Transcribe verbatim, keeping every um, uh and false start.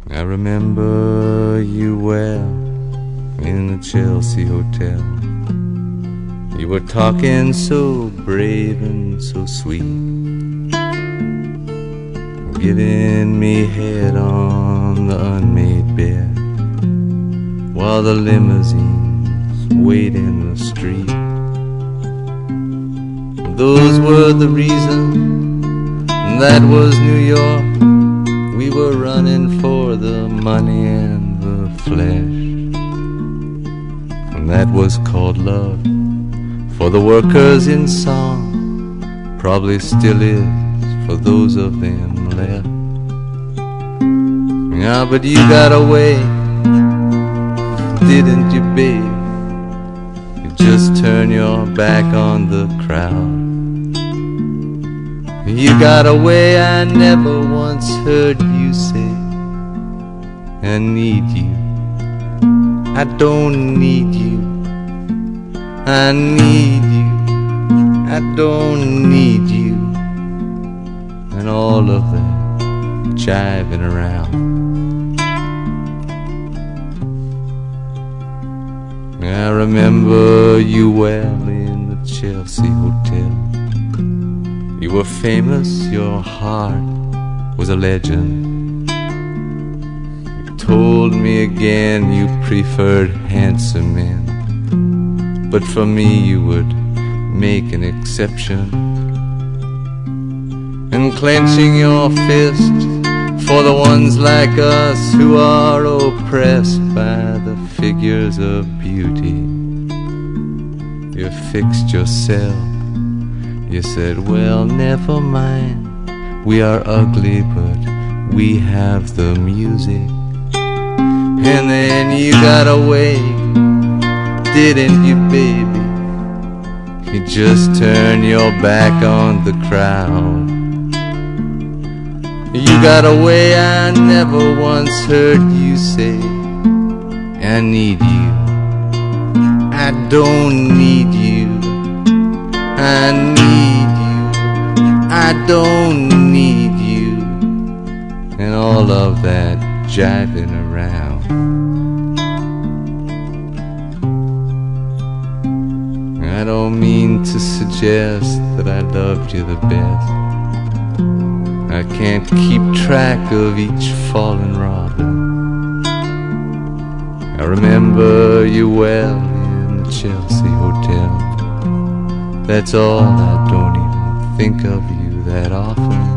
I remember you well in the Chelsea Hotel. You were talking so brave and so sweet, giving me head on the unmade bed while the limousines wait in the street. Those were the reasons, that was New York. We were running for the money and the flesh, and that was called love for the workers in song, probably still is for those of them left. Yeah, but you got away, didn't you, babe? You just turned your back on the crowd. You got away, I never once heard you say, I need you, I don't need you, I need you, I don't need you, and all of that jiving around. I remember you well in the Chelsea Hotel. You were famous, your heart was a legend. You told me again you preferred handsome men, but for me you would make an exception. And clenching your fist for the ones like us who are oppressed by the figures of beauty, you fixed yourself. You said, well, never mind, we are ugly, but we have the music. And then you got away, didn't you, baby? You just turned your back on the crowd. You got away, I never once heard you say, I need you, I don't need you, I need you, I don't need you, and all of that jiving around. I don't mean to suggest that I loved you the best. I can't keep track of each fallen robin. I remember you well in the Chelsea Hotel. That's all, I don't even think of you that often.